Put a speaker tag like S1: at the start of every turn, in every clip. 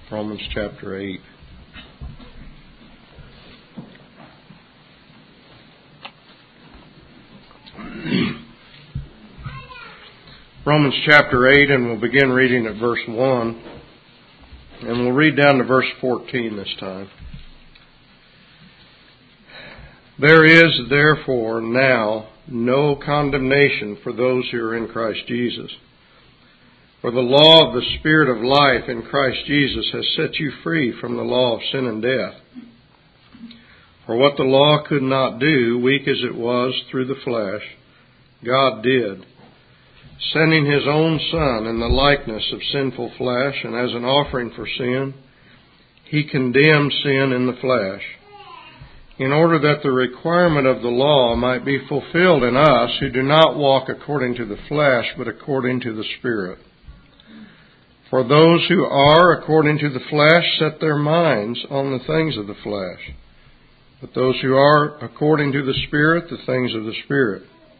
S1: Romans chapter 8. Romans chapter 8, and we'll begin reading at verse 1. And we'll read down to verse 14 this time. There is therefore now no condemnation for those who are in Christ Jesus. For the law of the Spirit of life in Christ Jesus has set you free from the law of sin and death. For what the law could not do, weak as it was through the flesh, God did, sending His own Son in the likeness of sinful flesh, and as an offering for sin, He condemned sin in the flesh, in order that the requirement of the law might be fulfilled in us who do not walk according to the flesh, but according to the Spirit. For those who are according to the flesh set their minds on the things of the flesh, but those who are according to the Spirit, the things of the Spirit.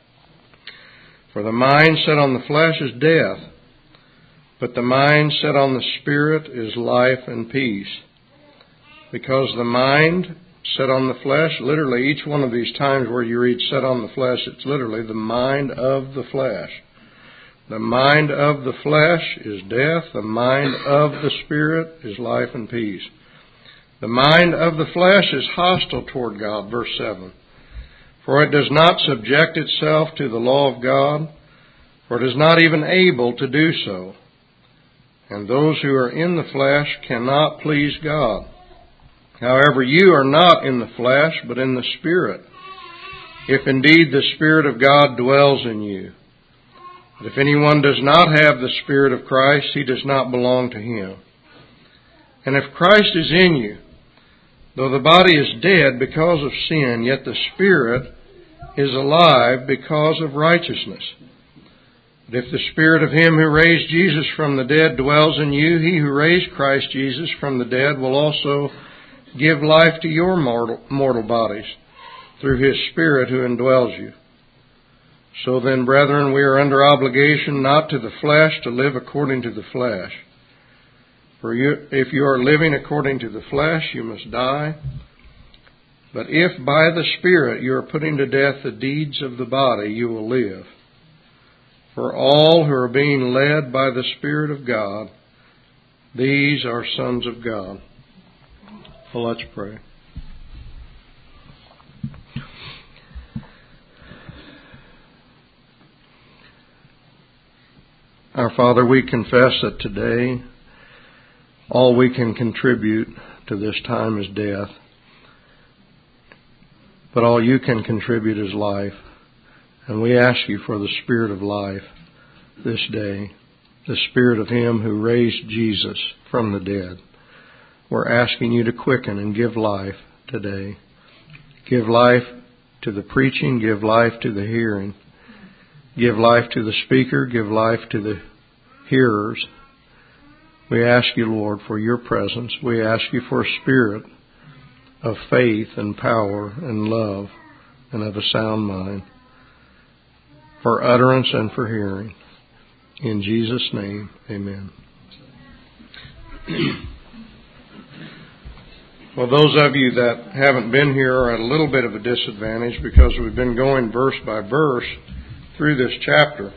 S1: For the mind set on the flesh is death, but the mind set on the Spirit is life and peace. Because the mind set on the flesh, literally each one of these times where you read set on the flesh, it's literally the mind of the flesh. The mind of the flesh is death. The mind of the Spirit is life and peace. The mind of the flesh is hostile toward God, verse 7. For it does not subject itself to the law of God, for it is not even able to do so. And those who are in the flesh cannot please God. However, you are not in the flesh, but in the Spirit, if indeed the Spirit of God dwells in you. But if anyone does not have the Spirit of Christ, he does not belong to Him. And if Christ is in you, though the body is dead because of sin, yet the Spirit is alive because of righteousness. But if the Spirit of Him who raised Jesus from the dead dwells in you, He who raised Christ Jesus from the dead will also give life to your mortal bodies through His Spirit who indwells you. So then, brethren, we are under obligation not to the flesh to live according to the flesh. For if you are living according to the flesh, you must die. But if by the Spirit you are putting to death the deeds of the body, you will live. For all who are being led by the Spirit of God, these are sons of God. Well, let's pray. Our Father, we confess that today all we can contribute to this time is death. But all you can contribute is life. And we ask you for the Spirit of life this day, the Spirit of Him who raised Jesus from the dead. We're asking you to quicken and give life today. Give life to the preaching, give life to the hearing. Give life to the speaker, give life to the hearers. We ask you, Lord, for your presence. We ask you for a spirit of faith and power and love and of a sound mind, for utterance and for hearing. In Jesus' name, amen. Well, those of you that haven't been here are at a little bit of a disadvantage because we've been going verse by verse through this chapter.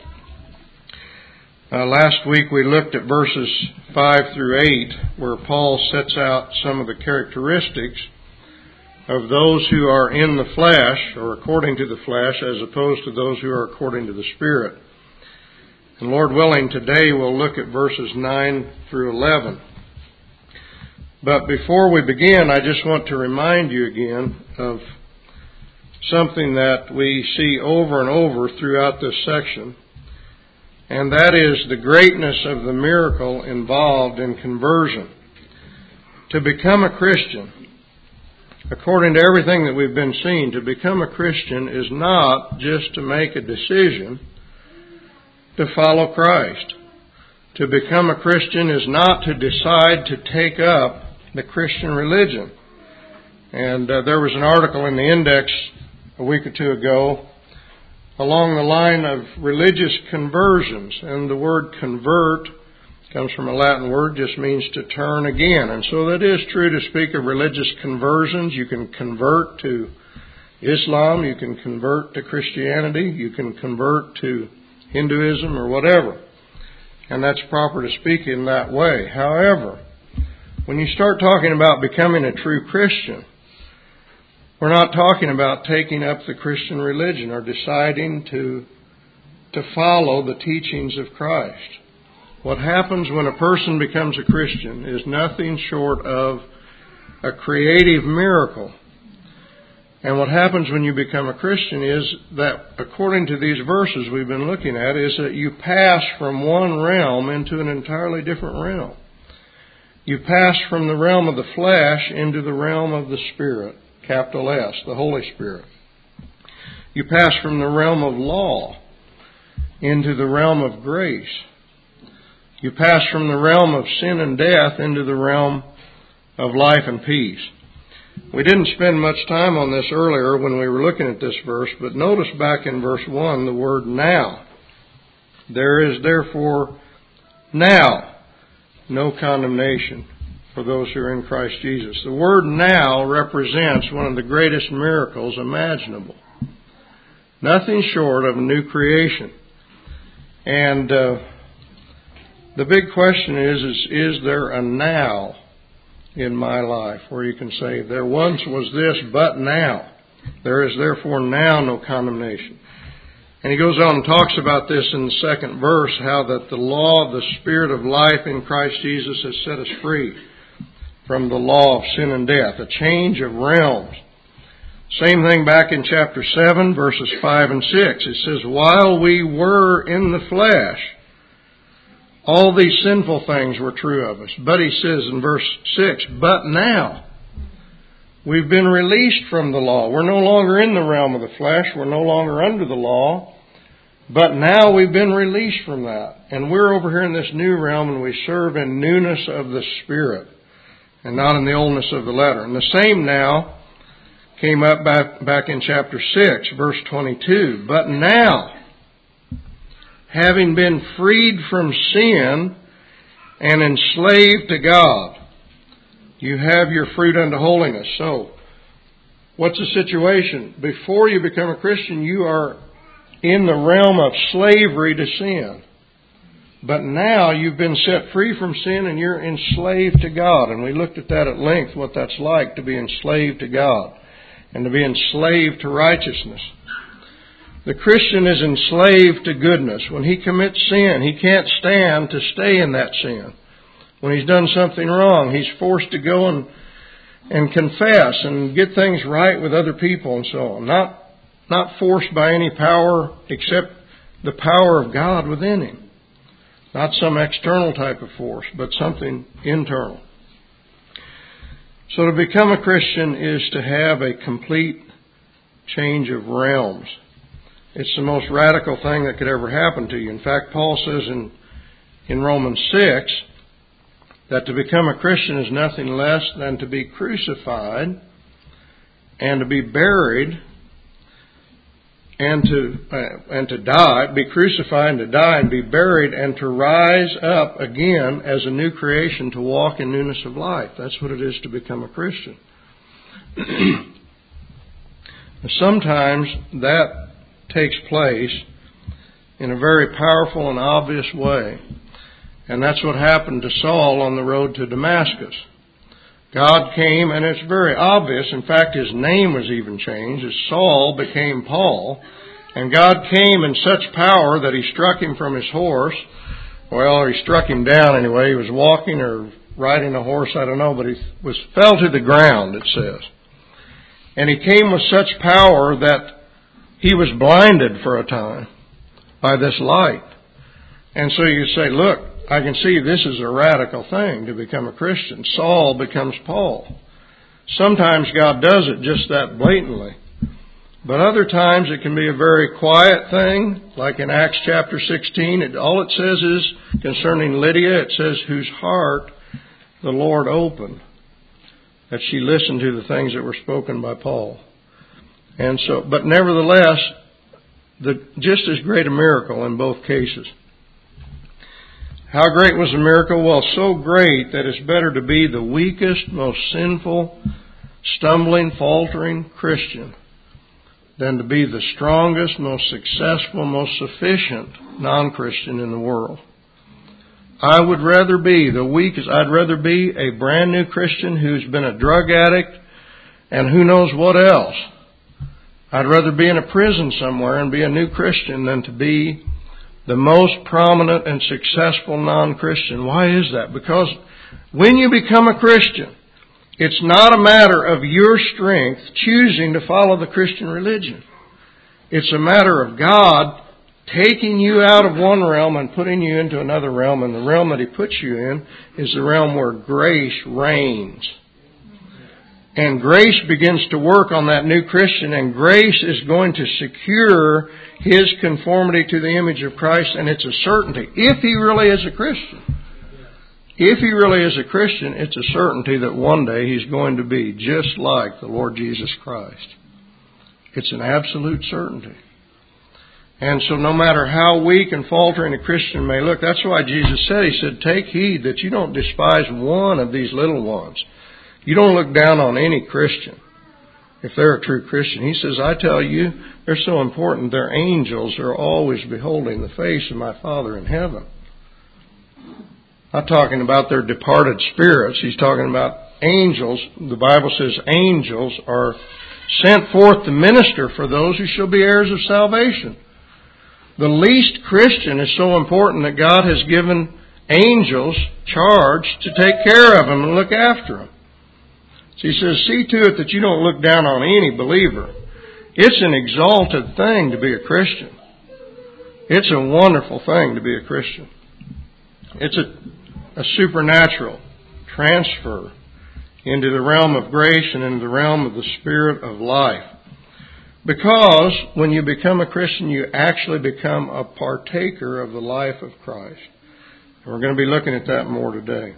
S1: Last week we looked at verses 5 through 8, where Paul sets out some of the characteristics of those who are in the flesh, or according to the flesh, as opposed to those who are according to the Spirit. And Lord willing, today we'll look at verses 9 through 11. But before we begin, I just want to remind you again of something that we see over and over throughout this section, and that is the greatness of the miracle involved in conversion. To become a Christian, according to everything that we've been seeing, to become a Christian is not just to make a decision to follow Christ. To become a Christian is not to decide to take up the Christian religion. And there was an article in the Index a week or two ago along the line of religious conversions. And the word convert Comes from a Latin word, just means to turn again. And so that is true to speak of religious conversions. You can convert to Islam, you can convert to Christianity, you can convert to Hinduism or whatever. And that's proper to speak in that way. However, when you start talking about becoming a true Christian, we're not talking about taking up the Christian religion or deciding to follow the teachings of Christ. What happens when a person becomes a Christian is nothing short of a creative miracle. And what happens when you become a Christian is that, according to these verses we've been looking at, is that you pass from one realm into an entirely different realm. You pass from the realm of the flesh into the realm of the Spirit, capital S, the Holy Spirit. You pass from the realm of law into the realm of grace. You pass from the realm of sin and death into the realm of life and peace. We didn't spend much time on this earlier when we were looking at this verse, but notice back in verse 1 the word now. There is therefore now no condemnation for those who are in Christ Jesus. The word now represents one of the greatest miracles imaginable. Nothing short of a new creation. And the big question is there a now in my life where you can say, there once was this, but now. There is therefore now no condemnation. And he goes on and talks about this in the second verse, how that the law of the Spirit of life in Christ Jesus has set us free from the law of sin and death, a change of realms. Same thing back in chapter 7, verses 5 and 6. It says, while we were in the flesh, all these sinful things were true of us. But he says in verse 6, but now we've been released from the law. We're no longer in the realm of the flesh. We're no longer under the law. But now we've been released from that. And we're over here in this new realm, and we serve in newness of the Spirit and not in the oldness of the letter. And the same now came up back in chapter 6, verse 22. But now, having been freed from sin and enslaved to God, you have your fruit unto holiness. So, what's the situation? Before you become a Christian, you are in the realm of slavery to sin. But now you've been set free from sin and you're enslaved to God. And we looked at that at length, what that's like to be enslaved to God and to be enslaved to righteousness. The Christian is enslaved to goodness. When he commits sin, he can't stand to stay in that sin. When he's done something wrong, he's forced to go and confess and get things right with other people and so on. Not forced by any power except the power of God within him. Not some external type of force, but something internal. So to become a Christian is to have a complete change of realms. It's the most radical thing that could ever happen to you. In fact, Paul says in Romans 6 that to become a Christian is nothing less than to be crucified and to be buried and to die, be crucified and to die and be buried and to rise up again as a new creation to walk in newness of life. That's what it is to become a Christian. Sometimes that takes place in a very powerful and obvious way. And that's what happened to Saul on the road to Damascus. God came, and it's very obvious. In fact, his name was even changed as Saul became Paul. And God came in such power that he struck him from his horse. Well, he struck him down anyway. He was walking or riding a horse, I don't know, but he fell to the ground, it says. And he came with such power that he was blinded for a time by this light. And so you say, look, I can see this is a radical thing to become a Christian. Saul becomes Paul. Sometimes God does it just that blatantly. But other times it can be a very quiet thing, like in Acts chapter 16. All it says is, concerning Lydia, it says, whose heart the Lord opened, that she listened to the things that were spoken by Paul. And so, but nevertheless, just as great a miracle in both cases. How great was the miracle? Well, so great that it's better to be the weakest, most sinful, stumbling, faltering Christian than to be the strongest, most successful, most sufficient non-Christian in the world. I would rather be the weakest. I'd rather be a brand new Christian who's been a drug addict and who knows what else. I'd rather be in a prison somewhere and be a new Christian than to be the most prominent and successful non-Christian. Why is that? Because when you become a Christian, it's not a matter of your strength choosing to follow the Christian religion. It's a matter of God taking you out of one realm and putting you into another realm. And the realm that He puts you in is the realm where grace reigns. And grace begins to work on that new Christian, and grace is going to secure his conformity to the image of Christ, and it's a certainty. If he really is a Christian, it's a certainty that one day he's going to be just like the Lord Jesus Christ. It's an absolute certainty. And so no matter how weak and faltering a Christian may look, that's why Jesus said, He said, take heed that you don't despise one of these little ones. You don't look down on any Christian if they're a true Christian. He says, I tell you, they're so important. Their angels are always beholding the face of my Father in heaven. Not talking about their departed spirits. He's talking about angels. The Bible says angels are sent forth to minister for those who shall be heirs of salvation. The least Christian is so important that God has given angels charge to take care of them and look after them. So He says, see to it that you don't look down on any believer. It's an exalted thing to be a Christian. It's a wonderful thing to be a Christian. It's a supernatural transfer into the realm of grace and into the realm of the Spirit of life. Because when you become a Christian, you actually become a partaker of the life of Christ. And we're going to be looking at that more today.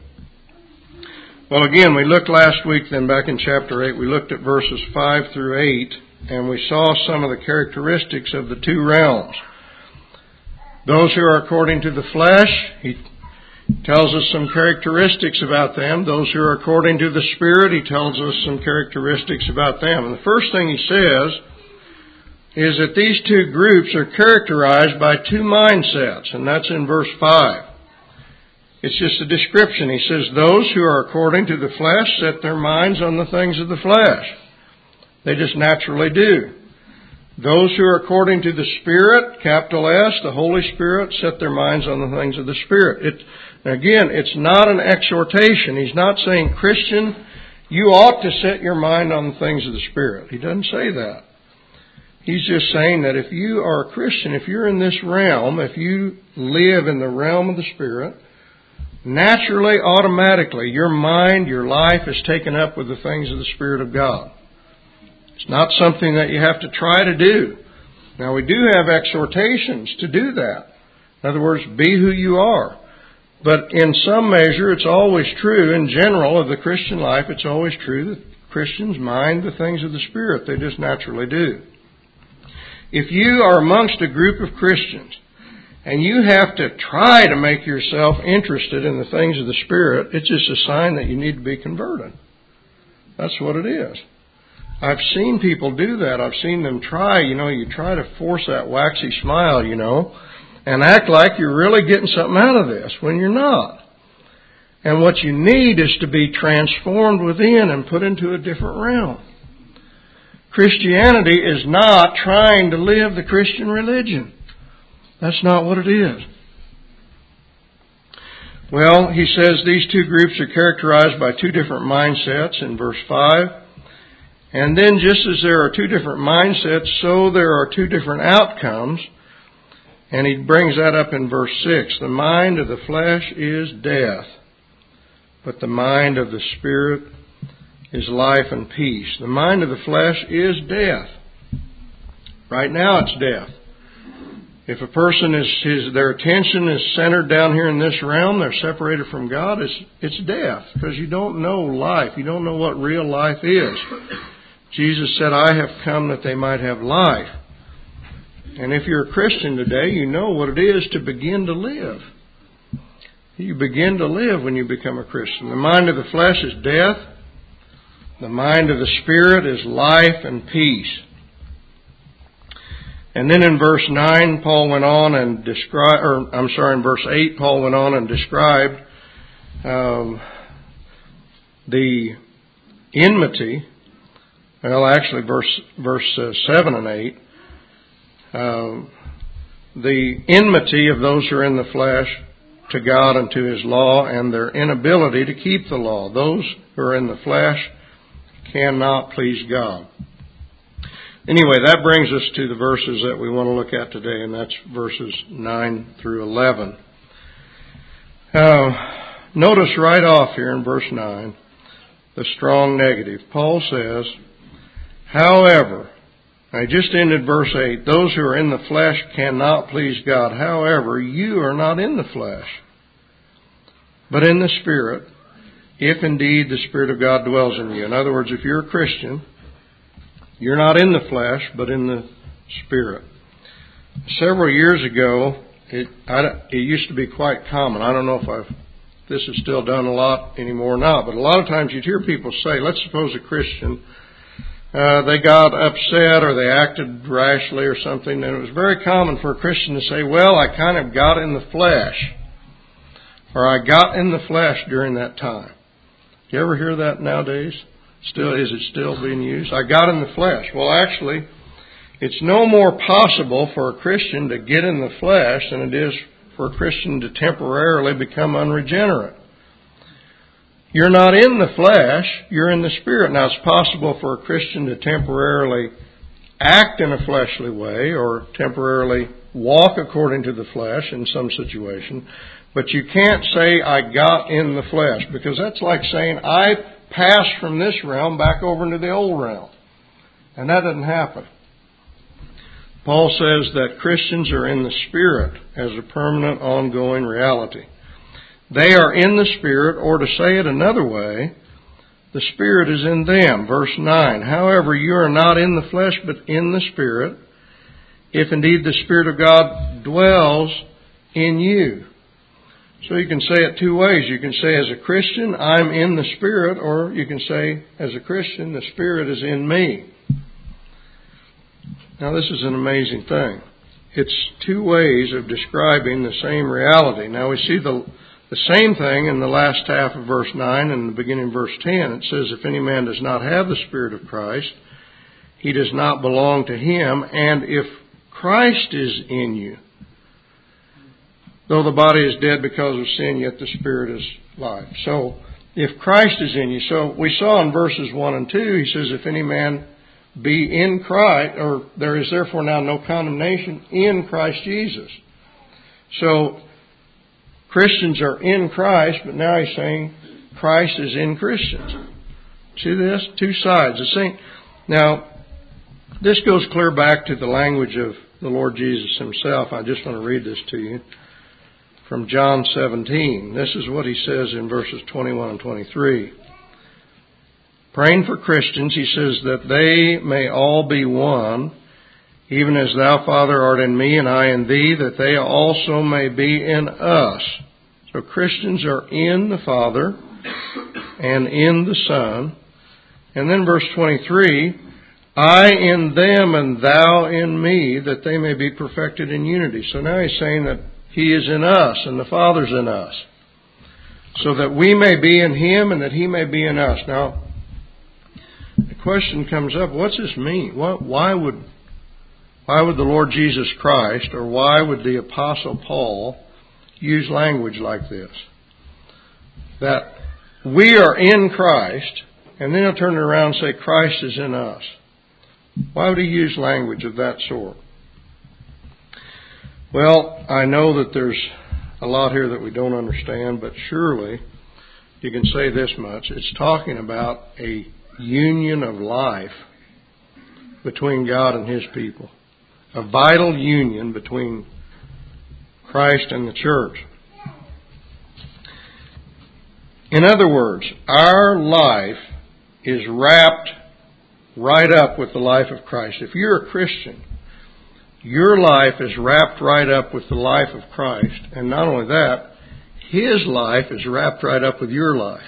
S1: Well, again, we looked last week then back in chapter 8. We looked at verses 5 through 8, and we saw some of the characteristics of the two realms. Those who are according to the flesh, He tells us some characteristics about them. Those who are according to the Spirit, He tells us some characteristics about them. And the first thing He says is that these two groups are characterized by two mindsets, and that's in verse 5. It's just a description. He says, those who are according to the flesh set their minds on the things of the flesh. They just naturally do. Those who are according to the Spirit, capital S, the Holy Spirit, set their minds on the things of the Spirit. Again, it's not an exhortation. He's not saying, Christian, you ought to set your mind on the things of the Spirit. He doesn't say that. He's just saying that if you are a Christian, if you're in this realm, if you live in the realm of the Spirit, naturally, automatically, your mind, your life is taken up with the things of the Spirit of God. It's not something that you have to try to do. Now, we do have exhortations to do that. In other words, be who you are. But in some measure, it's always true, in general, of the Christian life, it's always true that Christians mind the things of the Spirit. They just naturally do. If you are amongst a group of Christians, and you have to try to make yourself interested in the things of the Spirit, it's just a sign that you need to be converted. That's what it is. I've seen people do that. I've seen them try, you try to force that waxy smile, and act like you're really getting something out of this when you're not. And what you need is to be transformed within and put into a different realm. Christianity is not trying to live the Christian religion. That's not what it is. Well, he says these two groups are characterized by two different mindsets in verse 5. And then just as there are two different mindsets, so there are two different outcomes. And he brings that up in verse 6. The mind of the flesh is death, but the mind of the Spirit is life and peace. The mind of the flesh is death. Right now it's death. If a person their attention is centered down here in this realm, they're separated from God, it's death, because you don't know life. You don't know what real life is. Jesus said, I have come that they might have life. And if you're a Christian today, you know what it is to begin to live. you begin to live when you become a Christian. The mind of the flesh is death. The mind of the Spirit is life and peace. And then in verse 9, Paul went on and in verse 8, Paul went on and described the enmity. Well, actually, verse 7 and 8. The enmity of those who are in the flesh to God and to His law, and their inability to keep the law. Those who are in the flesh cannot please God. Anyway, that brings us to the verses that we want to look at today, and that's verses 9 through 11. Notice right off here in verse 9, the strong negative. Paul says, however, I just ended verse 8, those who are in the flesh cannot please God. However, you are not in the flesh, but in the Spirit, if indeed the Spirit of God dwells in you. In other words, if you're a Christian, you're not in the flesh, but in the Spirit. Several years ago, it used to be quite common. I don't know if this is still done a lot anymore or not, but a lot of times you'd hear people say, let's suppose a Christian, they got upset or they acted rashly or something, and it was very common for a Christian to say, well, I kind of got in the flesh, or I got in the flesh during that time. Do you ever hear that nowadays? Is it still being used? I got in the flesh. Well, actually, it's no more possible for a Christian to get in the flesh than it is for a Christian to temporarily become unregenerate. You're not in the flesh, you're in the Spirit. Now, it's possible for a Christian to temporarily act in a fleshly way or temporarily walk according to the flesh in some situation, but you can't say, I got in the flesh, because that's like saying, I passed from this realm back over into the old realm. And that doesn't happen. Paul says that Christians are in the Spirit as a permanent, ongoing reality. They are in the Spirit, or to say it another way, the Spirit is in them. Verse 9, however, you are not in the flesh, but in the Spirit, if indeed the Spirit of God dwells in you. So you can say it two ways. You can say, as a Christian, I'm in the Spirit, or you can say, as a Christian, the Spirit is in me. Now, this is an amazing thing. It's two ways of describing the same reality. Now, we see the same thing in the last half of verse 9 and the beginning of verse 10. It says, if any man does not have the Spirit of Christ, he does not belong to Him. And if Christ is in you, though the body is dead because of sin, yet the Spirit is life. So, if Christ is in you. So, we saw in verses 1 and 2, he says, if any man be in Christ, or there is therefore now no condemnation in Christ Jesus. So, Christians are in Christ, but now he's saying Christ is in Christians. See this? Two sides. Now, this goes clear back to the language of the Lord Jesus Himself. I just want to read this to you from John 17. This is what He says in verses 21 and 23. Praying for Christians, He says, that they may all be one, even as Thou, Father, art in me and I in Thee, that they also may be in us. So Christians are in the Father and in the Son. And then verse 23, I in them and Thou in me, that they may be perfected in unity. So now He's saying that He is in us and the Father's in us, so that we may be in Him and that He may be in us. Now, the question comes up, what's this mean? Why would the Lord Jesus Christ, or why would the Apostle Paul use language like this? That we are in Christ, and then he'll turn it around and say Christ is in us. Why would he use language of that sort? Well, I know that there's a lot here that we don't understand, but surely you can say this much. It's talking about a union of life between God and His people. A vital union between Christ and the church. In other words, our life is wrapped right up with the life of Christ. If you're a Christian, your life is wrapped right up with the life of Christ. And not only that, His life is wrapped right up with your life.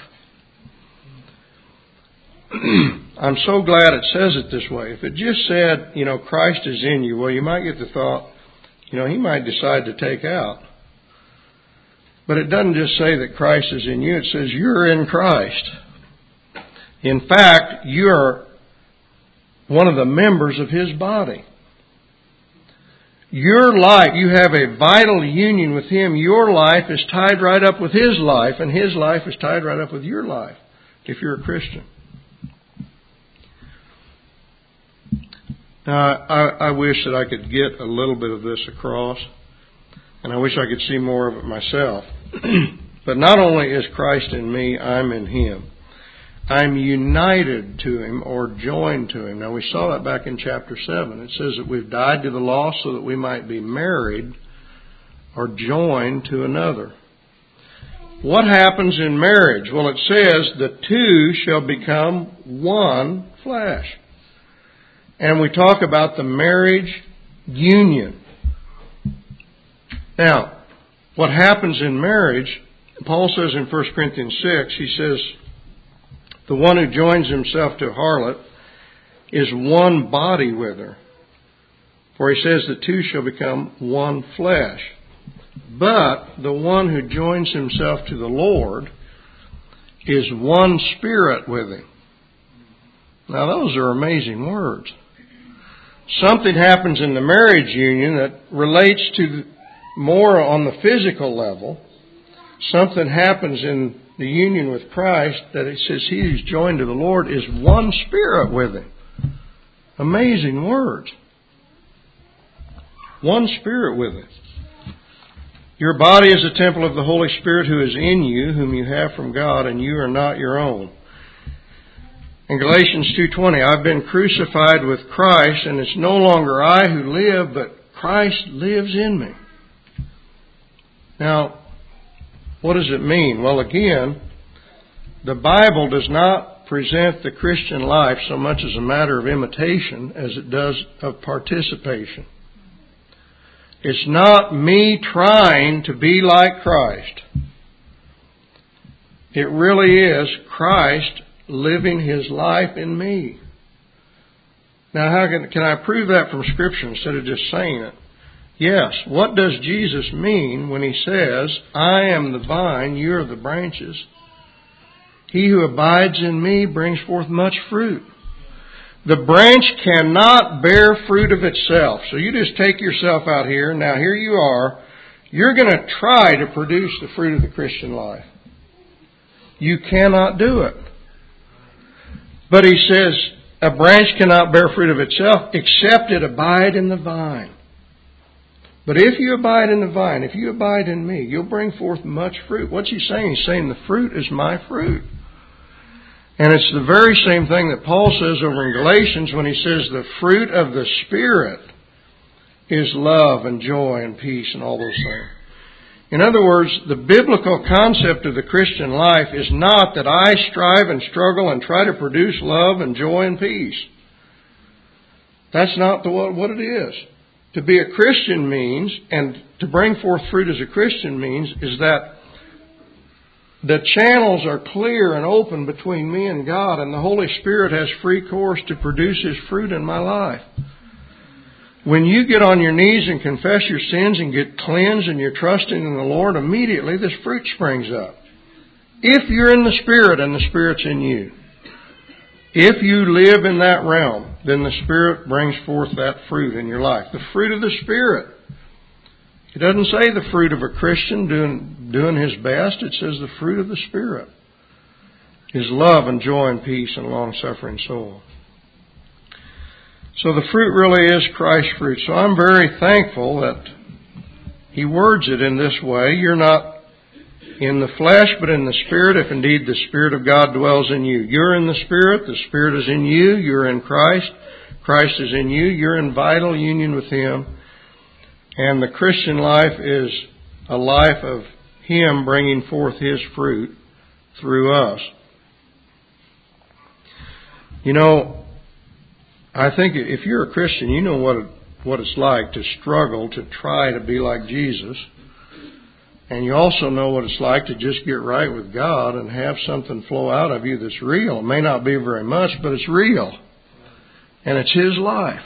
S1: I'm so glad it says it this way. If it just said, Christ is in you, well, you might get the thought, He might decide to take out. But it doesn't just say that Christ is in you. It says you're in Christ. In fact, you are one of the members of His body. Your life, you have a vital union with Him. Your life is tied right up with His life, and His life is tied right up with your life, if you're a Christian. Now, I wish that I could get a little bit of this across, and I wish I could see more of it myself. But not only is Christ in me, I'm in Him. I'm united to Him or joined to Him. Now, we saw that back in chapter 7. It says that we've died to the law so that we might be married or joined to another. What happens in marriage? Well, it says the two shall become one flesh. And we talk about the marriage union. Now, what happens in marriage, Paul says in 1 Corinthians 6, he says, the one who joins himself to a harlot is one body with her. For he says the two shall become one flesh. But the one who joins himself to the Lord is one spirit with Him. Now those are amazing words. Something happens in the marriage union that relates to more on the physical level. Something happens in the union with Christ that it says he who's joined to the Lord is one spirit with Him. Amazing words. One spirit with Him. Your body is a temple of the Holy Spirit who is in you, whom you have from God, and you are not your own. In Galatians 2:20, I've been crucified with Christ, and it's no longer I who live, but Christ lives in me. Now, what does it mean? Well, again, the Bible does not present the Christian life so much as a matter of imitation as it does of participation. It's not me trying to be like Christ. It really is Christ living His life in me. Now, how can I prove that from Scripture instead of just saying it? Yes. What does Jesus mean when He says, I am the vine, you are the branches? He who abides in me brings forth much fruit. The branch cannot bear fruit of itself. So you just take yourself out here. Now here you are. You're going to try to produce the fruit of the Christian life. You cannot do it. But He says, a branch cannot bear fruit of itself except it abide in the vine. But if you abide in the vine, if you abide in me, you'll bring forth much fruit. What's He saying? He's saying the fruit is my fruit. And it's the very same thing that Paul says over in Galatians when he says the fruit of the Spirit is love and joy and peace and all those things. In other words, the biblical concept of the Christian life is not that I strive and struggle and try to produce love and joy and peace. That's not what it is. To be a Christian means, and to bring forth fruit as a Christian means, is that the channels are clear and open between me and God, and the Holy Spirit has free course to produce His fruit in my life. When you get on your knees and confess your sins and get cleansed and you're trusting in the Lord, immediately this fruit springs up. If you're in the Spirit and the Spirit's in you. If you live in that realm, then the Spirit brings forth that fruit in your life. The fruit of the Spirit. It doesn't say the fruit of a Christian doing his best. It says the fruit of the Spirit is love and joy and peace and long-suffering soul. So the fruit really is Christ's fruit. So I'm very thankful that He words it in this way. You're not in the flesh, but in the Spirit, if indeed the Spirit of God dwells in you. You're in the Spirit is in you, you're in Christ, Christ is in you, you're in vital union with Him. And the Christian life is a life of Him bringing forth His fruit through us. You know, I think if you're a Christian, you know what it's like to struggle to try to be like Jesus. And you also know what it's like to just get right with God and have something flow out of you that's real. It may not be very much, but it's real. And it's His life.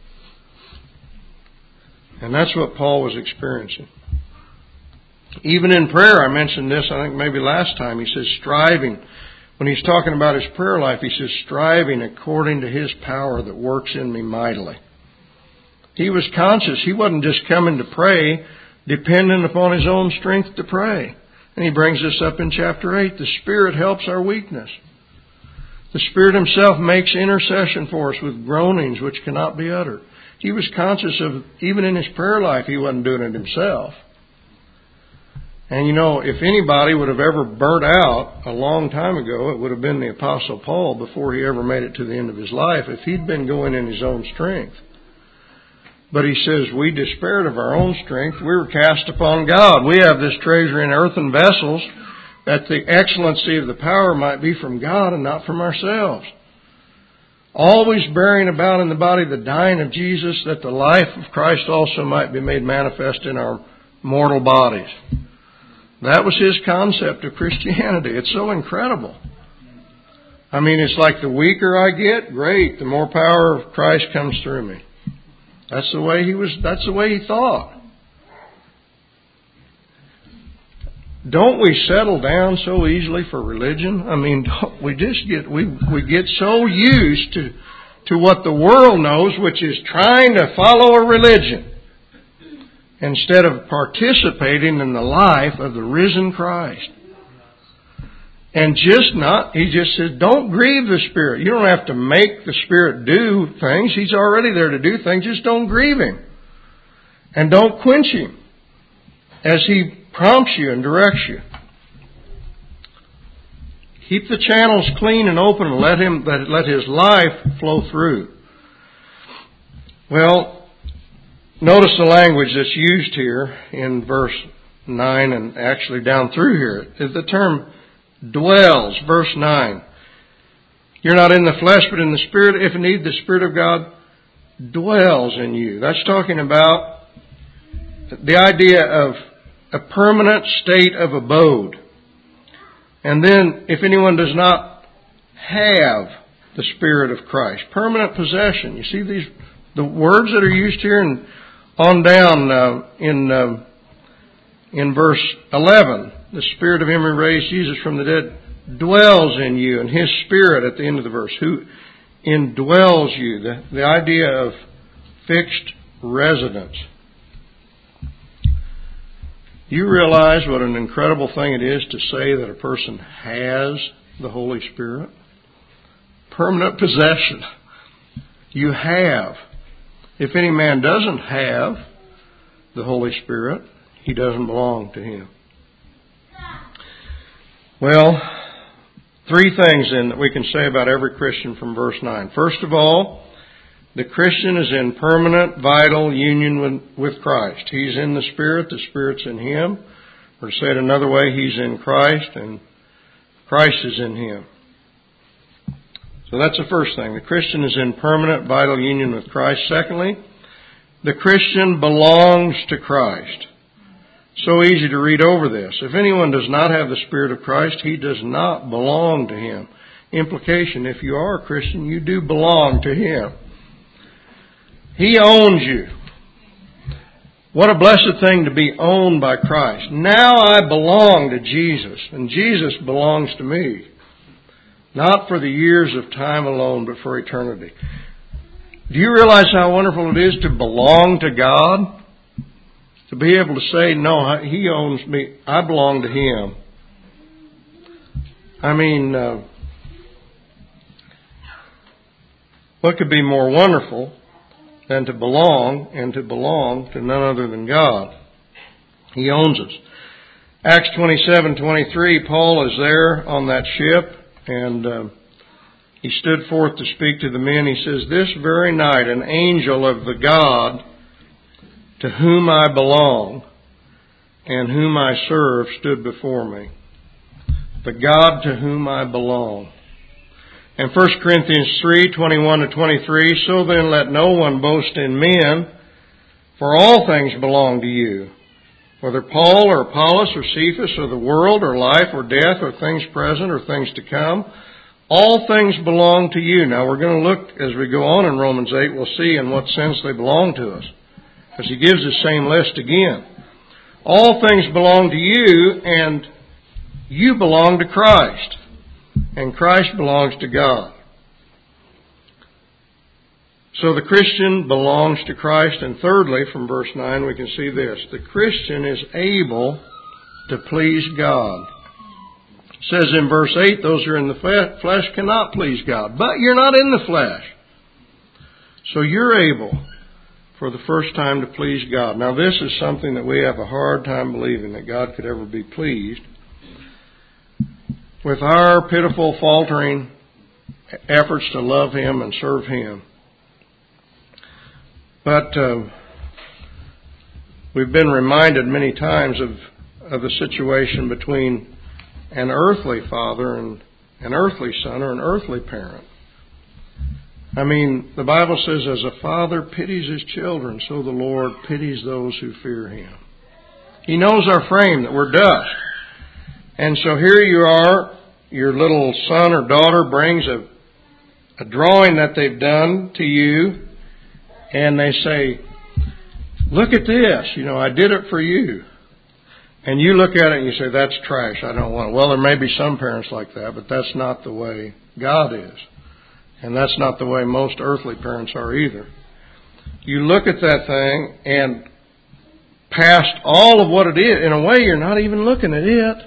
S1: And that's what Paul was experiencing. Even in prayer, I mentioned this, I think maybe last time, he says striving. When he's talking about his prayer life, he says striving according to His power that works in me mightily. He was conscious. He wasn't just coming to pray dependent upon his own strength to pray. And he brings this up in chapter 8. The Spirit helps our weakness. The Spirit Himself makes intercession for us with groanings which cannot be uttered. He was conscious of, even in his prayer life, he wasn't doing it himself. And you know, if anybody would have ever burnt out a long time ago, it would have been the Apostle Paul before he ever made it to the end of his life, if he'd been going in his own strength. But he says, we despaired of our own strength. We were cast upon God. We have this treasure in earthen vessels, that the excellency of the power might be from God and not from ourselves. Always bearing about in the body the dying of Jesus, that the life of Christ also might be made manifest in our mortal bodies. That was his concept of Christianity. It's so incredible. I mean, it's like the weaker I get, great, the more power of Christ comes through me. That's the way he thought. Don't we settle down so easily for religion? I mean, we get so used to what the world knows, which is trying to follow a religion, instead of participating in the life of the risen Christ. And he just says, don't grieve the Spirit. You don't have to make the Spirit do things. He's already there to do things. Just don't grieve Him. And don't quench Him as He prompts you and directs you. Keep the channels clean and open and let His life flow through. Well, notice the language that's used here in verse 9 and actually down through here. The term dwells, verse 9. You're not in the flesh but in the Spirit. If indeed the Spirit of God dwells in you. That's talking about the idea of a permanent state of abode. And then, if anyone does not have the Spirit of Christ, permanent possession. You see the words that are used here, and on down in verse 11. The Spirit of Him who raised Jesus from the dead dwells in you, and His Spirit at the end of the verse, who indwells you. The idea of fixed residence. You realize what an incredible thing it is to say that a person has the Holy Spirit? Permanent possession. You have. If any man doesn't have the Holy Spirit, he doesn't belong to Him. Well, three things then that we can say about every Christian from verse 9. First of all, the Christian is in permanent, vital union with Christ. He's in the Spirit in Him. Or to say it another way, he's in Christ and Christ is in him. So that's the first thing. The Christian is in permanent, vital union with Christ. Secondly, the Christian belongs to Christ. So easy to read over this. If anyone does not have the Spirit of Christ, he does not belong to Him. Implication, if you are a Christian, you do belong to Him. He owns you. What a blessed thing to be owned by Christ. Now I belong to Jesus, and Jesus belongs to me. Not for the years of time alone, but for eternity. Do you realize how wonderful it is to belong to God? To be able to say, no, He owns me. I belong to Him. I mean, what could be more wonderful than to belong and to belong to none other than God? He owns us. Acts 27:23, Paul is there on that ship, and he stood forth to speak to the men. He says, this very night an angel of the God to whom I belong and whom I serve stood before me. The God to whom I belong. And 1 Corinthians 3:21-23, so then let no one boast in men, for all things belong to you, whether Paul or Apollos or Cephas or the world or life or death or things present or things to come, all things belong to you. Now we're going to look as we go on in Romans 8, we'll see in what sense they belong to us. Because he gives the same list again. All things belong to you, and you belong to Christ. And Christ belongs to God. So the Christian belongs to Christ. And thirdly, from verse 9, we can see this. The Christian is able to please God. It says in verse 8, those who are in the flesh cannot please God. But you're not in the flesh. So you're able, for the first time, to please God. Now this is something that we have a hard time believing, that God could ever be pleased with our pitiful, faltering efforts to love Him and serve Him. But we've been reminded many times of the situation between an earthly father and an earthly son or an earthly parent. I mean, the Bible says, as a father pities his children, so the Lord pities those who fear Him. He knows our frame, that we're dust. And so here you are, your little son or daughter brings a drawing that they've done to you, and they say, look at this, I did it for you. And you look at it and you say, that's trash, I don't want it. Well, there may be some parents like that, but that's not the way God is. And that's not the way most earthly parents are either. You look at that thing, and past all of what it is, in a way you're not even looking at it.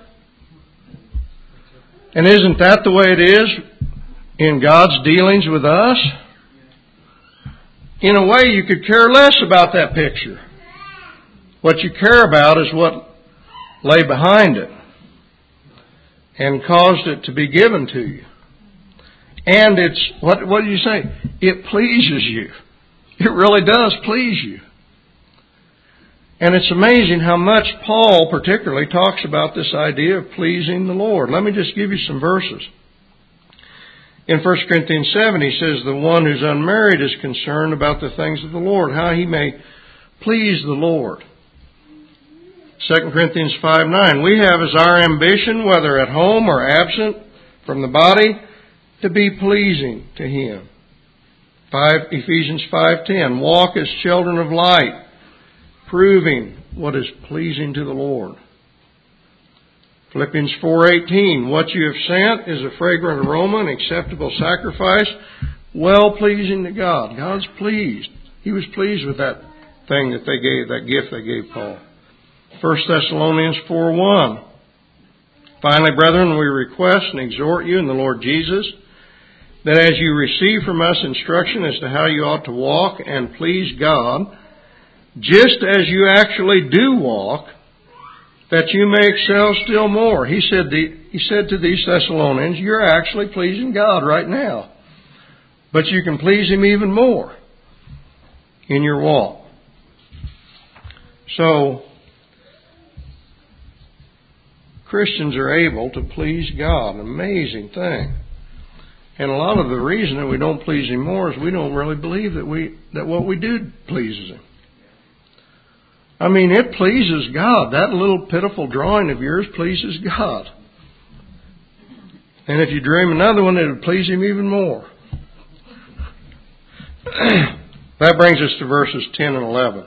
S1: And isn't that the way it is in God's dealings with us? In a way, you could care less about that picture. What you care about is what lay behind it and caused it to be given to you. And it's, what do you say? It pleases you. It really does please you. And it's amazing how much Paul particularly talks about this idea of pleasing the Lord. Let me just give you some verses. In 1 Corinthians 7, he says, the one who's unmarried is concerned about the things of the Lord, how he may please the Lord. 2 Corinthians 5:9, we have as our ambition, whether at home or absent from the body, to be pleasing to Him. Ephesians 5:10, walk as children of light, proving what is pleasing to the Lord. Philippians 4:18, what you have sent is a fragrant aroma, an acceptable sacrifice, well pleasing to God. God's pleased. He was pleased with that thing that they gave, that gift they gave Paul. 1 Thessalonians 4:1, finally, brethren, we request and exhort you in the Lord Jesus, that as you receive from us instruction as to how you ought to walk and please God, just as you actually do walk, that you may excel still more. He said to these Thessalonians, you're actually pleasing God right now. But you can please Him even more in your walk. So, Christians are able to please God. An amazing thing. And a lot of the reason that we don't please Him more is we don't really believe that what we do pleases Him. I mean, it pleases God. That little pitiful drawing of yours pleases God. And if you dream another one, it would please Him even more. That brings us to verses 10 and 11.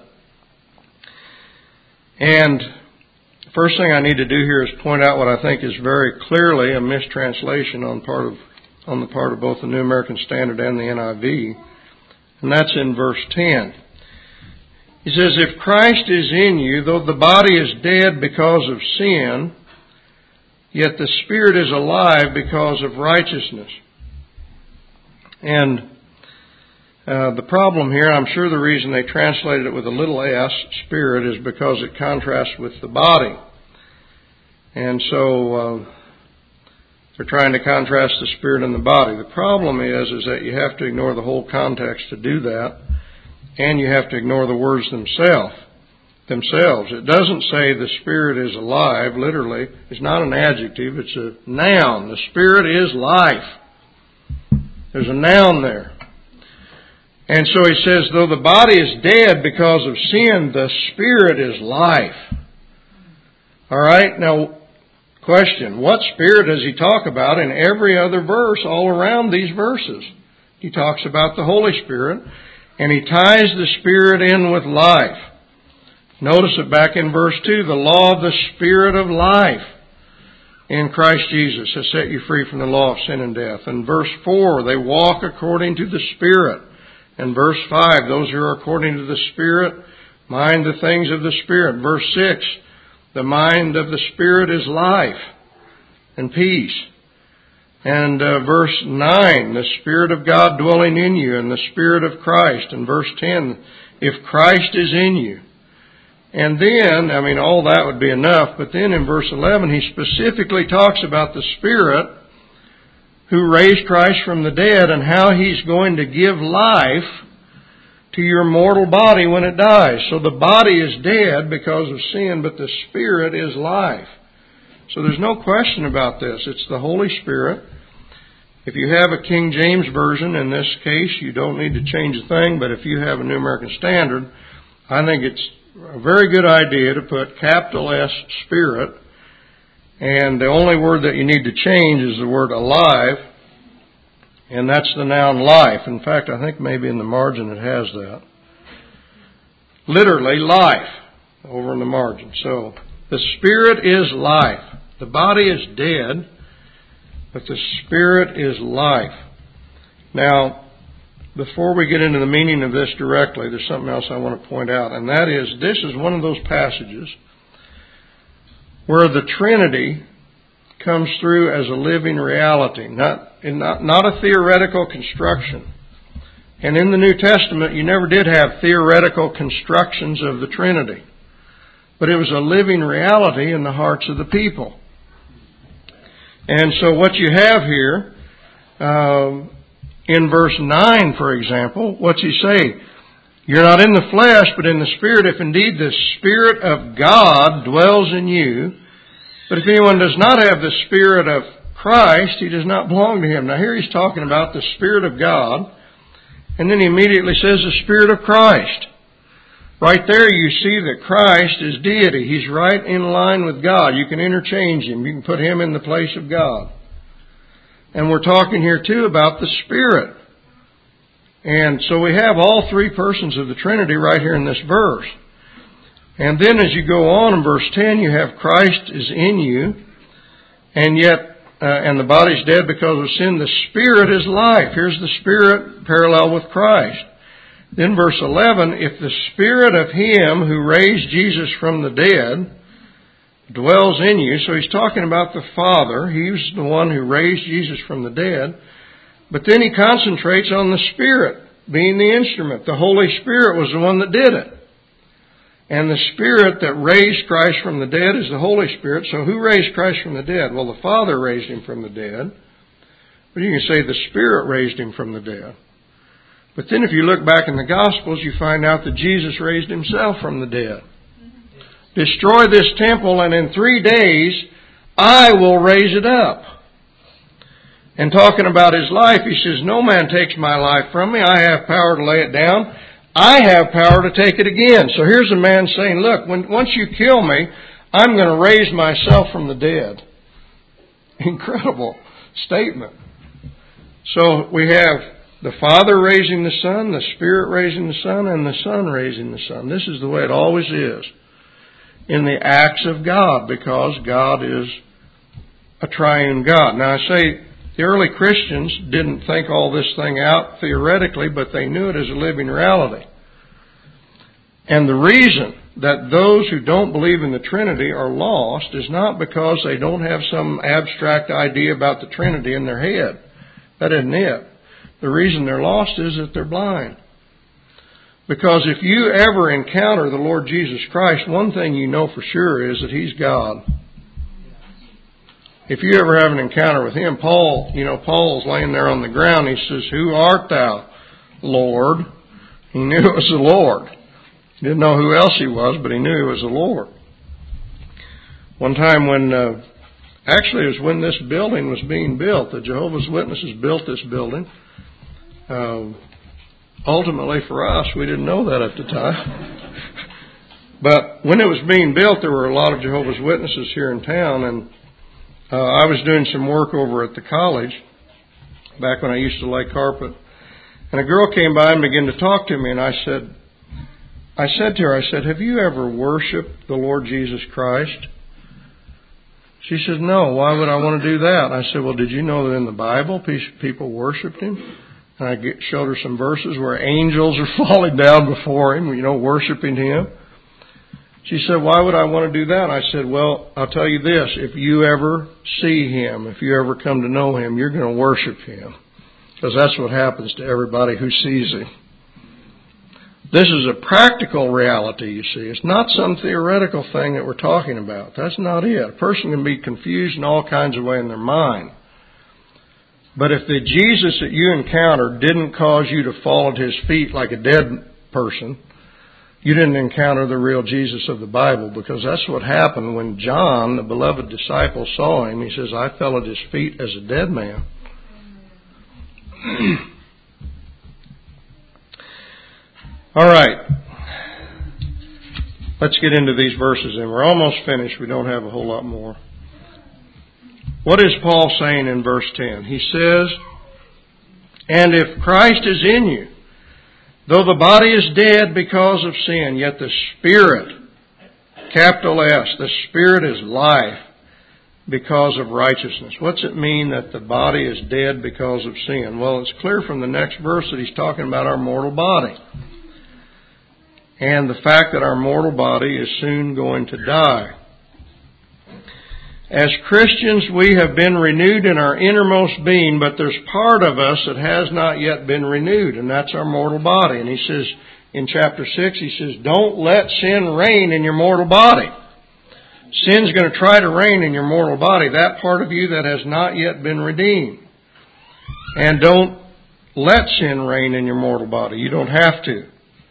S1: And first thing I need to do here is point out what I think is very clearly a mistranslation on the part of both the New American Standard and the NIV. And that's in verse 10. He says, if Christ is in you, though the body is dead because of sin, yet the Spirit is alive because of righteousness. And the problem here, I'm sure the reason they translated it with a little s, Spirit, is because it contrasts with the body. And so they're trying to contrast the Spirit and the body. The problem is that you have to ignore the whole context to do that. And you have to ignore the words themselves. It doesn't say the Spirit is alive, literally. It's not an adjective, it's a noun. The Spirit is life. There's a noun there. And so he says, though the body is dead because of sin, the Spirit is life. All right, now, question. What Spirit does he talk about in every other verse all around these verses? He talks about the Holy Spirit, and he ties the Spirit in with life. Notice it back in verse 2, the law of the Spirit of life in Christ Jesus has set you free from the law of sin and death. In verse 4, they walk according to the Spirit. In verse 5, those who are according to the Spirit mind the things of the Spirit. Verse 6, the mind of the Spirit is life and peace. And verse 9, the Spirit of God dwelling in you and the Spirit of Christ. And verse 10, if Christ is in you. And then, all that would be enough, but then in verse 11, he specifically talks about the Spirit who raised Christ from the dead and how He's going to give life to your mortal body when it dies. So the body is dead because of sin, but the Spirit is life. So there's no question about this. It's the Holy Spirit. If you have a King James Version, in this case, you don't need to change a thing, but if you have a New American Standard, I think it's a very good idea to put capital S, Spirit, and the only word that you need to change is the word alive, and that's the noun life. In fact, I think maybe in the margin it has that. Literally, life, over in the margin. So, the Spirit is life. The body is dead, but the Spirit is life. Now, before we get into the meaning of this directly, there's something else I want to point out, and that is, this is one of those passages where the Trinity comes through as a living reality, not a theoretical construction. And in the New Testament, you never did have theoretical constructions of the Trinity, but it was a living reality in the hearts of the people. And so what you have here, in verse 9, for example, what's he say? You're not in the flesh, but in the Spirit, if indeed the Spirit of God dwells in you. But if anyone does not have the Spirit of Christ, he does not belong to Him. Now here he's talking about the Spirit of God, and then he immediately says the Spirit of Christ. Right there you see that Christ is deity. He's right in line with God. You can interchange Him. You can put Him in the place of God. And we're talking here too about the Spirit. And so we have all three persons of the Trinity right here in this verse. And then as you go on in verse 10, you have Christ is in you, and yet, and the body's dead because of sin. The Spirit is life. Here's the Spirit parallel with Christ. Then verse 11, if the Spirit of Him who raised Jesus from the dead dwells in you. So he's talking about the Father. He's the one who raised Jesus from the dead. But then he concentrates on the Spirit being the instrument. The Holy Spirit was the one that did it. And the Spirit that raised Christ from the dead is the Holy Spirit. So who raised Christ from the dead? Well, the Father raised Him from the dead. But you can say the Spirit raised Him from the dead. But then if you look back in the Gospels, you find out that Jesus raised Himself from the dead. Destroy this temple, and in 3 days I will raise it up. And talking about His life, He says, no man takes my life from me. I have power to lay it down. I have power to take it again. So here's a man saying, look, once you kill me, I'm going to raise myself from the dead. Incredible statement. So we have the Father raising the Son, the Spirit raising the Son, and the Son raising the Son. This is the way it always is in the acts of God, because God is a triune God. Now I say the early Christians didn't think all this thing out theoretically, but they knew it as a living reality. And the reason that those who don't believe in the Trinity are lost is not because they don't have some abstract idea about the Trinity in their head. That isn't it. The reason they're lost is that they're blind. Because if you ever encounter the Lord Jesus Christ, one thing you know for sure is that He's God. If you ever have an encounter with Him, Paul's laying there on the ground. He says, who art thou, Lord? He knew it was the Lord. He didn't know who else He was, but he knew He was the Lord. One time when, actually it was when this building was being built, the Jehovah's Witnesses built this building. Ultimately for us, we didn't know that at the time. But when it was being built, there were a lot of Jehovah's Witnesses here in town, and I was doing some work over at the college back when I used to lay carpet. And a girl came by and began to talk to me, and I said to her, have you ever worshiped the Lord Jesus Christ? She says, no, why would I want to do that? I said, well, did you know that in the Bible people worshiped Him? And I showed her some verses where angels are falling down before Him, worshiping Him. She said, why would I want to do that? I said, well, I'll tell you this. If you ever see Him, if you ever come to know Him, you're going to worship Him. Because that's what happens to everybody who sees Him. This is a practical reality, you see. It's not some theoretical thing that we're talking about. That's not it. A person can be confused in all kinds of ways in their mind. But if the Jesus that you encountered didn't cause you to fall at His feet like a dead person, you didn't encounter the real Jesus of the Bible, because that's what happened when John, the beloved disciple, saw Him. He says, I fell at His feet as a dead man. All right. Let's get into these verses, and we're almost finished. We don't have a whole lot more. What is Paul saying in verse 10? He says, and if Christ is in you, though the body is dead because of sin, yet the Spirit, capital S, the Spirit is life because of righteousness. What's it mean that the body is dead because of sin? Well, it's clear from the next verse that he's talking about our mortal body. And the fact that our mortal body is soon going to die. As Christians, we have been renewed in our innermost being, but there's part of us that has not yet been renewed, and that's our mortal body. And he says, in chapter 6, he says, don't let sin reign in your mortal body. Sin's going to try to reign in your mortal body, that part of you that has not yet been redeemed. And don't let sin reign in your mortal body. You don't have to.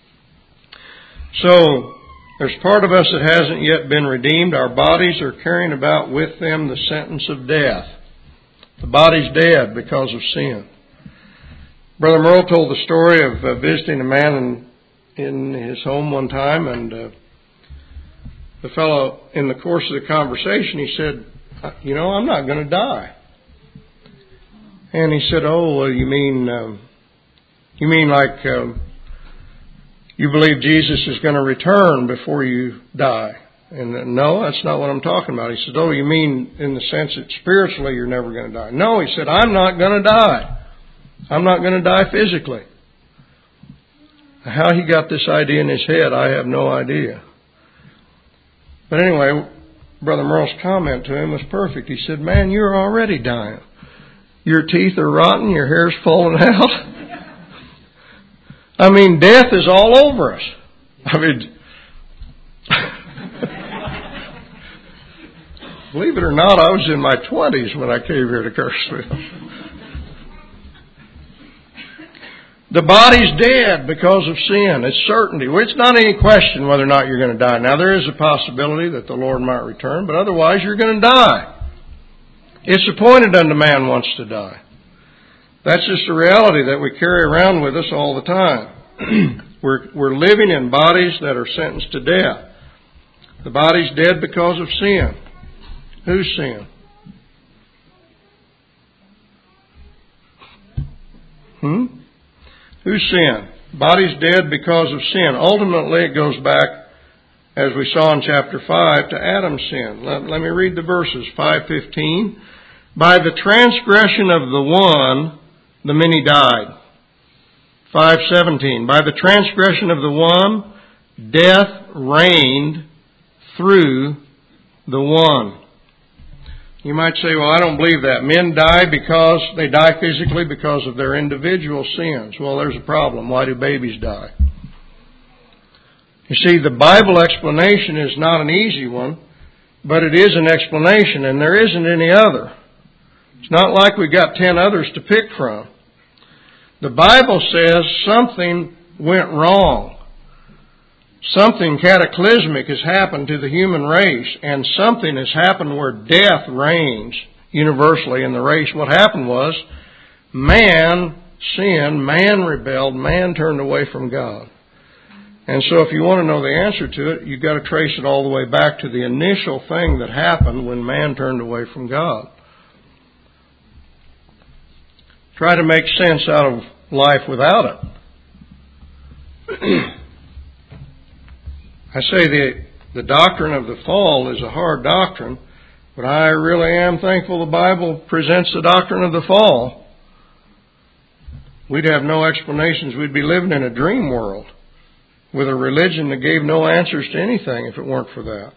S1: So, there's part of us that hasn't yet been redeemed. Our bodies are carrying about with them the sentence of death. The body's dead because of sin. Brother Merle told the story of visiting a man in his home one time, and the fellow, in the course of the conversation, he said, I'm not going to die. And he said, oh, well, you mean like you believe Jesus is going to return before you die? And no, that's not what I'm talking about. He said, oh, you mean in the sense that spiritually you're never going to die? No, he said, I'm not going to die. I'm not going to die physically. How he got this idea in his head, I have no idea. But anyway, Brother Merle's comment to him was perfect. He said, man, you're already dying. Your teeth are rotten, your hair's falling out. I mean, death is all over us. I mean, believe it or not, I was in my 20s when I came here to Kirksville. The body's dead because of sin. It's certainty. Well, it's not any question whether or not you're going to die. Now, there is a possibility that the Lord might return, but otherwise you're going to die. It's appointed unto man once to die. That's just a reality that we carry around with us all the time. We're living in bodies that are sentenced to death. The body's dead because of sin. Whose sin? Whose sin? Body's dead because of sin. Ultimately, it goes back, as we saw in chapter 5, to Adam's sin. Let me read the verses. 5:15. By the transgression of the one, the many died. 5:17. By the transgression of the one, death reigned through the one. You might say, well, I don't believe that. Men die because they die physically because of their individual sins. Well, there's a problem. Why do babies die? You see, the Bible explanation is not an easy one, but it is an explanation, and there isn't any other. It's not like we got 10 others to pick from. The Bible says something went wrong. Something cataclysmic has happened to the human race, and something has happened where death reigns universally in the race. What happened was man sinned, man rebelled, man turned away from God. And so if you want to know the answer to it, you've got to trace it all the way back to the initial thing that happened when man turned away from God. Try to make sense out of life without it. I say the doctrine of the fall is a hard doctrine, but I really am thankful the Bible presents the doctrine of the fall. We'd have no explanations. We'd be living in a dream world with a religion that gave no answers to anything if it weren't for that.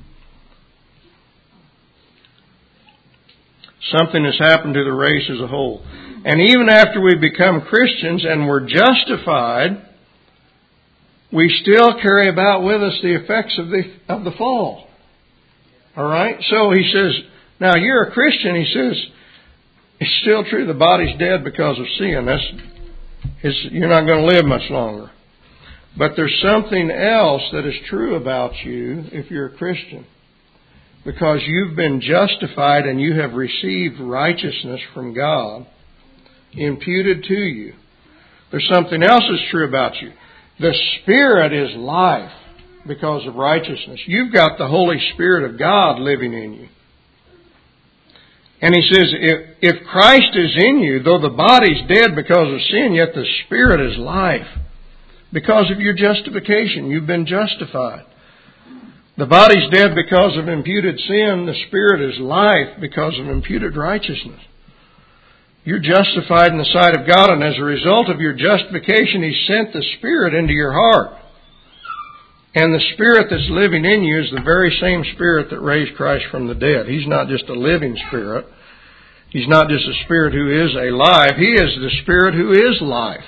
S1: Something has happened to the race as a whole. And even after we become Christians and we're justified, we still carry about with us the effects of the fall. All right? So he says, now you're a Christian, he says, it's still true the body's dead because of sin. You're not going to live much longer. But there's something else that is true about you if you're a Christian. Because you've been justified and you have received righteousness from God imputed to you. There's something else that's true about you. The Spirit is life because of righteousness. You've got the Holy Spirit of God living in you. And he says, if Christ is in you, though the body's dead because of sin, yet the Spirit is life. Because of your justification, you've been justified. The body's dead because of imputed sin. The Spirit is life because of imputed righteousness. You're justified in the sight of God, and as a result of your justification, He sent the Spirit into your heart. And the Spirit that's living in you is the very same Spirit that raised Christ from the dead. He's not just a living Spirit. He's not just a Spirit who is alive. He is the Spirit who is life.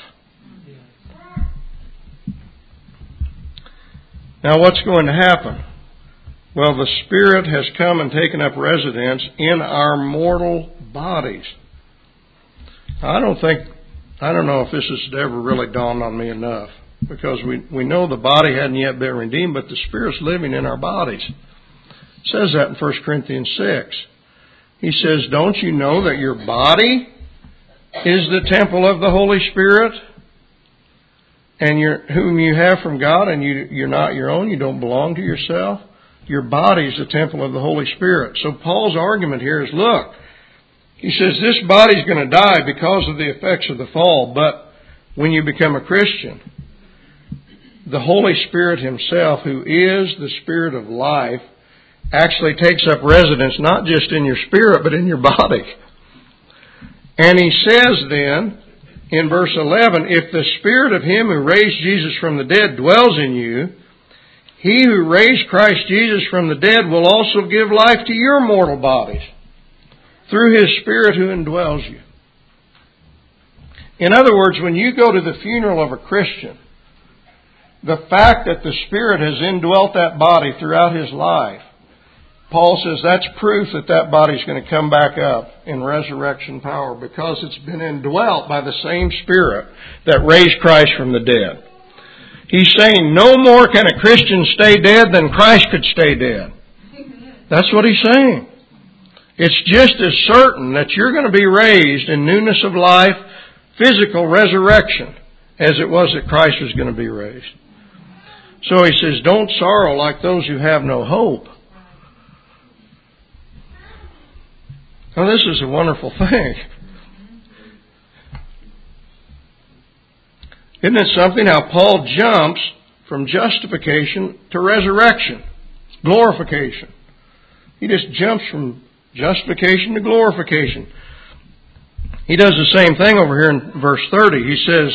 S1: Now what's going to happen? Well, the Spirit has come and taken up residence in our mortal bodies. I don't know if this has ever really dawned on me enough. Because we know the body hadn't yet been redeemed, but the Spirit's living in our bodies. It says that in 1 Corinthians 6. He says, don't you know that your body is the temple of the Holy Spirit? And whom you have from God, and you're not your own, you don't belong to yourself? Your body is the temple of the Holy Spirit. So Paul's argument here is, look, he says this body's going to die because of the effects of the fall, but when you become a Christian, the Holy Spirit Himself, who is the Spirit of life, actually takes up residence not just in your spirit, but in your body. And he says then, in verse 11, if the Spirit of Him who raised Jesus from the dead dwells in you, He who raised Christ Jesus from the dead will also give life to your mortal bodies through His Spirit who indwells you. In other words, when you go to the funeral of a Christian, the fact that the Spirit has indwelt that body throughout his life, Paul says that's proof that that body's going to come back up in resurrection power because it's been indwelt by the same Spirit that raised Christ from the dead. He's saying no more can a Christian stay dead than Christ could stay dead. That's what he's saying. It's just as certain that you're going to be raised in newness of life, physical resurrection, as it was that Christ was going to be raised. So he says, don't sorrow like those who have no hope. Now this is a wonderful thing. Isn't it something how Paul jumps from justification to resurrection, glorification. He just jumps from justification to glorification. He does the same thing over here in verse 30. He says,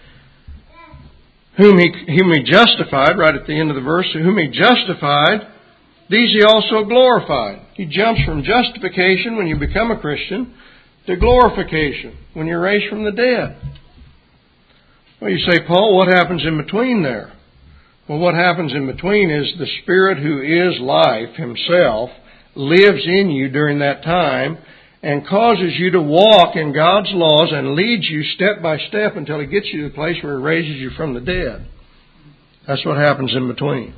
S1: whom he justified, right at the end of the verse, whom He justified, these He also glorified. He jumps from justification when you become a Christian to glorification when you're raised from the dead. Well, you say, Paul, what happens in between there? Well, what happens in between is the Spirit who is life Himself lives in you during that time and causes you to walk in God's laws and leads you step by step until He gets you to the place where He raises you from the dead. That's what happens in between.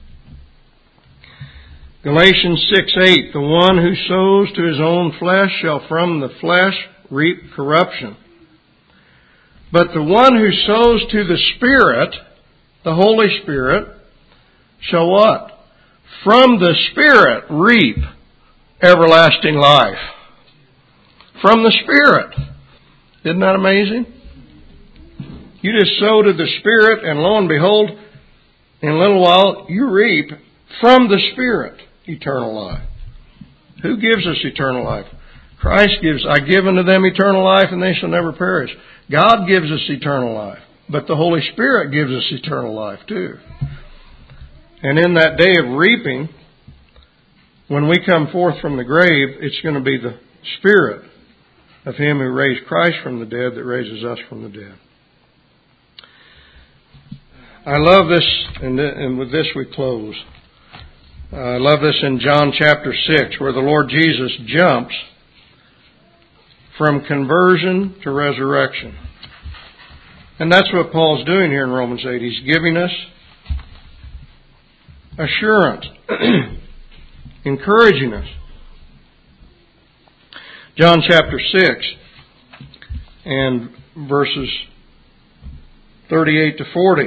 S1: Galatians 6:8, the one who sows to his own flesh shall from the flesh reap corruption. But the one who sows to the Spirit the Holy Spirit, shall what? From the Spirit reap everlasting life. From the Spirit. Isn't that amazing? You just sow to the Spirit, and lo and behold, in a little while, you reap from the Spirit eternal life. Who gives us eternal life? Christ gives, I give unto them eternal life, and they shall never perish. God gives us eternal life. But the Holy Spirit gives us eternal life too. And in that day of reaping, when we come forth from the grave, it's going to be the Spirit of Him who raised Christ from the dead that raises us from the dead. I love this, and with this we close. I love this in John chapter 6, where the Lord Jesus jumps from conversion to resurrection. And that's what Paul's doing here in Romans 8. He's giving us assurance, encouraging us. John chapter 6 and verses 38 to 40.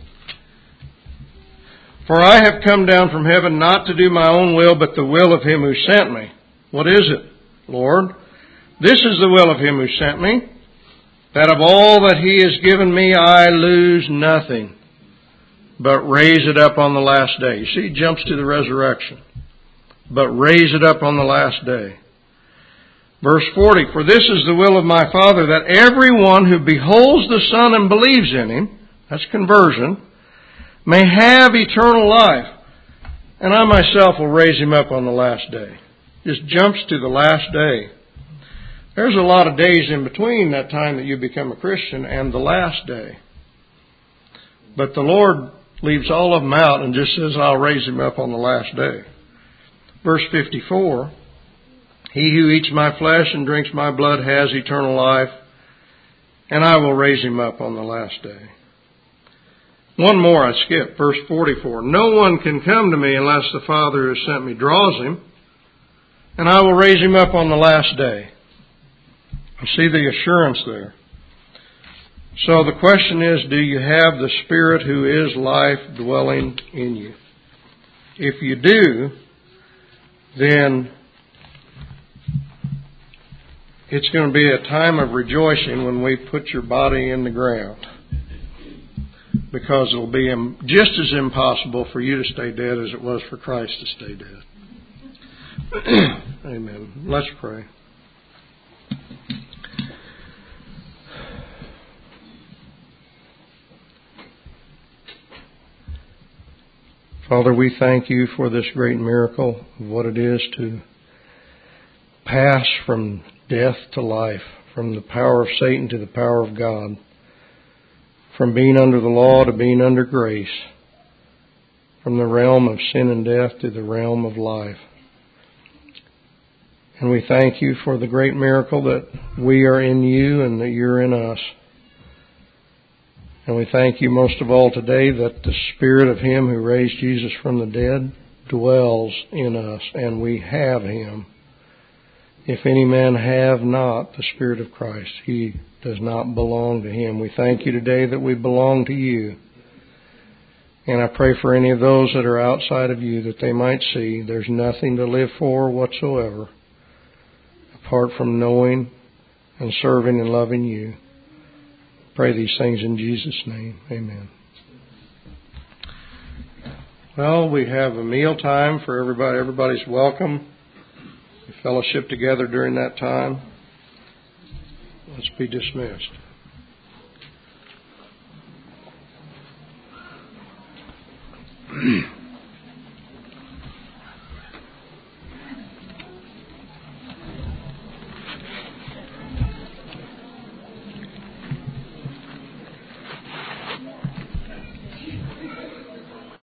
S1: For I have come down from heaven not to do my own will, but the will of Him who sent me. What is it, Lord? This is the will of Him who sent me, that of all that He has given me I lose nothing, but raise it up on the last day. You see, He jumps to the resurrection. But raise it up on the last day. Verse 40, for this is the will of my Father, that everyone who beholds the Son and believes in Him, that's conversion, may have eternal life, and I myself will raise him up on the last day. Just jumps to the last day. There's a lot of days in between that time that you become a Christian and the last day. But the Lord leaves all of them out and just says, I'll raise him up on the last day. Verse 54, he who eats my flesh and drinks my blood has eternal life, and I will raise him up on the last day. One more I skipped, verse 44. No one can come to me unless the Father who sent me draws him, and I will raise him up on the last day. You see the assurance there. So the question is, do you have the Spirit who is life dwelling in you? If you do, then it's going to be a time of rejoicing when we put your body in the ground. Because it will be just as impossible for you to stay dead as it was for Christ to stay dead. Amen. Let's pray. Father, we thank you for this great miracle of what it is to pass from death to life, from the power of Satan to the power of God, from being under the law to being under grace, from the realm of sin and death to the realm of life. And we thank you for the great miracle that we are in you and that you're in us. And we thank you most of all today that the Spirit of Him who raised Jesus from the dead dwells in us, and we have Him. If any man have not the Spirit of Christ, he does not belong to Him. We thank you today that we belong to you. And I pray for any of those that are outside of you that they might see there's nothing to live for whatsoever apart from knowing and serving and loving you. Pray these things in Jesus' name. Amen. Well, we have a meal time for everybody. Everybody's welcome. We fellowship together during that time. Let's be dismissed.